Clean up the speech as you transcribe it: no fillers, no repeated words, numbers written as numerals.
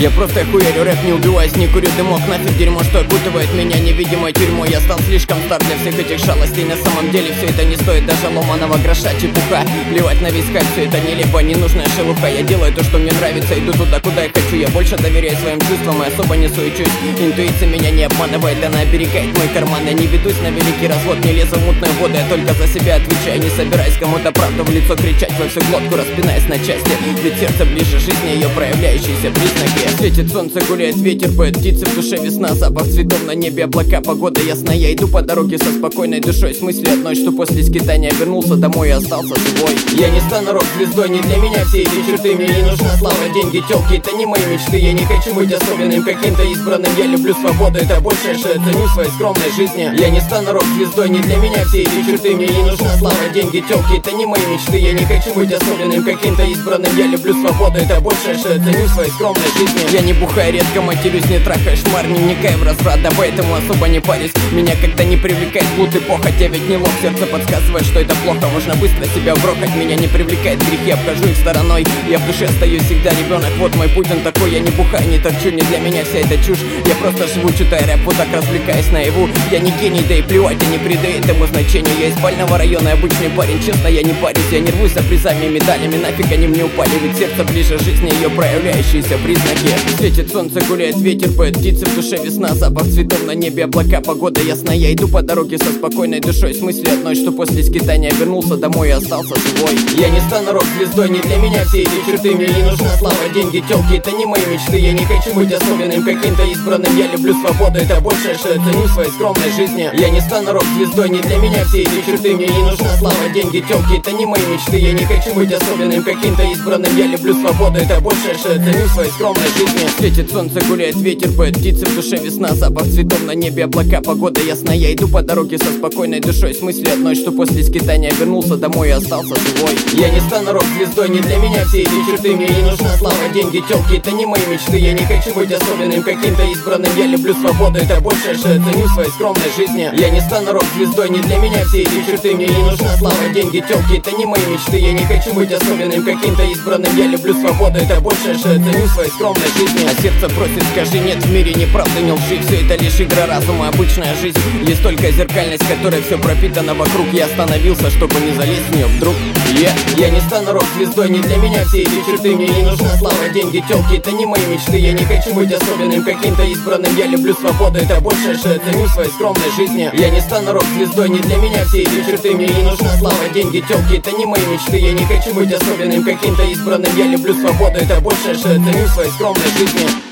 Я просто хуярю рэп, не убиваясь, не курю дымок. Нафиг дерьмо, что окутывает меня невидимой тюрьмой. Я стал слишком стар для всех этих шалостей. На самом деле все это не стоит даже ломаного гроша. Чепуха, плевать на весь хайп, все это нелепо, ненужная шелуха. Я делаю то, что мне нравится, иду туда, куда я хочу. Я больше доверяю своим чувствам и особо не суечусь. Интуиция меня не обманывает, она оберегает мой карман. Я не ведусь на великий развод, не лезу в мутную воду. Я только за себя отвечаю, не собираюсь кому-то правду в лицо кричать, во всю глотку распинаясь на части. Ведь сердце ближе жизни, ее проявляющиеся признаки. Светит солнце, гуляет ветер, поет птицы, в душе весна. Запах цветов на небе, облака, погода ясна. Я иду по дороге со спокойной душой, с мыслью одной, что после скитания вернулся домой и остался живой. Я не стану рок-звездой, не для меня все эти черты. Мне не нужна слава, деньги, тёлки, это не мои мечты. Я не хочу быть особенным, каким-то избранным. Я люблю свободу, это большее, что я ценю в своей скромной жизни. Я не стану рок-звездой, не для меня все эти черты. Мне не нужна слава, деньги, тёлки, это не мои мечты. Я не хочу быть особенным, каким-то избранным. Я люблю свободу, это большее, что я ценю в своей скромной жизни. Я не бухаю, редко матерюсь, не трахаю шмар, не вникаю в разврат, да поэтому особо не парюсь. Меня когда не привлекает блуд и похоть, я ведь не лох, сердце подсказывает, что это плохо. Можно быстро себя врохать, меня не привлекает грехи, обхожу их стороной. Я в душе стою всегда ребенок, вот мой путь, он такой. Я не бухаю, не торчу, не для меня вся эта чушь. Я просто живу, читая рэп, вот так развлекаясь наяву. Я не гений, да и плевать, я не придаю этому значению. Я из спального района, обычный парень, честно, я не парюсь. Я не рвусь за призами, медалями, нафиг они мне упали. Ведь сердце ближе жизни, ее проявляющиеся признаки. Светит солнце, гуляет ветер, поет птицы, в душе весна. Запах цветов на небе, облака, погода ясна. Я иду по дороге со спокойной душой, с мыслью одной, что после скитания вернулся домой и остался живой. Я не стану рок-звездой, не для меня все эти черты. Мне не нужна слава, деньги, тёлки, это не мои мечты. Я не хочу быть особенным, каким-то избранным. Я люблю свободу, это большее, что я ценю в своей скромной жизни. Я не стану рок-звездой, не для меня все эти черты. Мне не нужна слава, деньги, тёлки, это не мои мечты. Я не хочу быть особенным, каким-то избранным. Я люблю свободу, это большее, что я ценю в своей скромной жизни. Светит солнце, гуляет ветер, поет птицы, в душе весна. Запах цветов на небе, облака, погода ясна. Я иду по дороге со спокойной душой, с мыслью одной, что после скитания вернулся домой и остался живой. Я не стану рок-звездой, не для меня все эти черты. Мне не нужна слава, деньги, тёлки, это не мои мечты. Я не хочу быть особенным, каким-то избранным. Я люблю свободу, это большее, что я ценю в своей скромной жизни. Я не стану рок-звездой, не для меня все эти черты. Мне не нужна слава, деньги, тёлки, это не мои мечты. Я не хочу быть особенным, каким-то избранным. Я люблю свободу, это большее, что я ценю в своей скромной жизни. А сердце просит, скажи нет, в мире ни правды, ни лжи. Все это лишь игра разума, обычная жизнь. Есть только зеркальность, которой все пропитано вокруг. Я остановился, чтобы не залезть в нее вдруг. Я не стану рок-звездой, не для меня все эти черты. Мне не нужна слава, деньги, тёлки, это не мои мечты. Я не хочу быть особенным, каким-то избранным. Я люблю свободу, это большее, что я ценю в своей скромной жизни. Я не стану рок-звездой, не для меня все эти черты. Мне не нужна слава, деньги, тёлки, это не мои мечты. Я не хочу быть особенным, каким-то избранным. Я люблю свободу, это большее, что я ценю в своей скромной жизни.